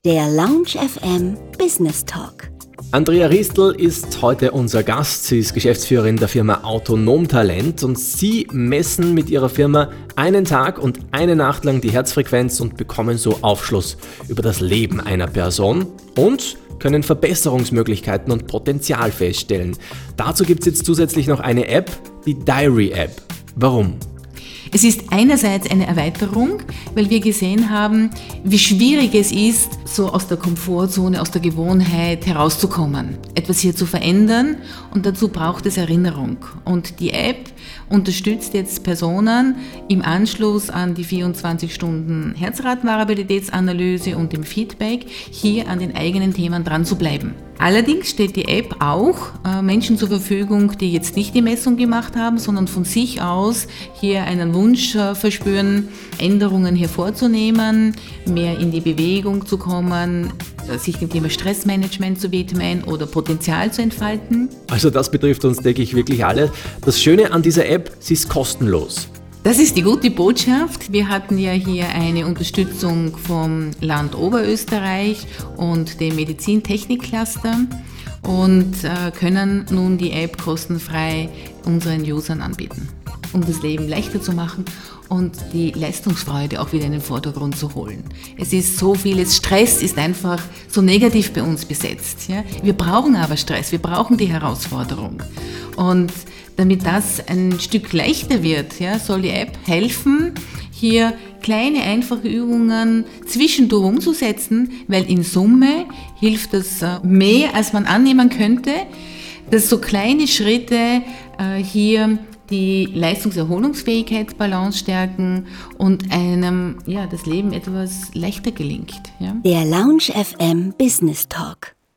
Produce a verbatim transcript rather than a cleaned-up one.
Der Lounge F M Business Talk. Andrea Riestl ist heute unser Gast. Sie ist Geschäftsführerin der Firma Autonom Talent und Sie messen mit Ihrer Firma einen Tag und eine Nacht lang die Herzfrequenz und bekommen so Aufschluss über das Leben einer Person und können Verbesserungsmöglichkeiten und Potenzial feststellen. Dazu gibt es jetzt zusätzlich noch eine App, die Diary App. Warum? Es ist einerseits eine Erweiterung, weil wir gesehen haben, wie schwierig es ist, so aus der Komfortzone, aus der Gewohnheit herauszukommen, etwas hier zu verändern, und dazu braucht es Erinnerung. Und die App unterstützt jetzt Personen im Anschluss an die vierundzwanzig Stunden Herzratenvariabilitätsanalyse und dem Feedback, hier an den eigenen Themen dran zu bleiben. Allerdings steht die App auch äh, Menschen zur Verfügung, die jetzt nicht die Messung gemacht haben, sondern von sich aus hier einen Wunsch äh, verspüren, Änderungen hier vorzunehmen, mehr in die Bewegung zu kommen, äh, sich dem Thema Stressmanagement zu widmen oder Potenzial zu entfalten. Also das betrifft uns, denke ich, wirklich alle. Das Schöne an dieser App, sie ist kostenlos. Das ist die gute Botschaft. Wir hatten ja hier eine Unterstützung vom Land Oberösterreich und dem Medizintechnik-Cluster und äh, können nun die App kostenfrei unseren Usern anbieten, um das Leben leichter zu machen und die Leistungsfreude auch wieder in den Vordergrund zu holen. Es ist so vieles, Stress ist einfach so negativ bei uns besetzt. Ja? Wir brauchen aber Stress, wir brauchen die Herausforderung. Und damit das ein Stück leichter wird, ja, soll die App helfen, hier kleine, einfache Übungen zwischendurch umzusetzen, weil in Summe hilft das mehr, als man annehmen könnte, dass so kleine Schritte äh, hier die Leistungserholungsfähigkeit, Balance stärken und einem ja, das Leben etwas leichter gelingt. Ja. Der Lounge F M Business Talk.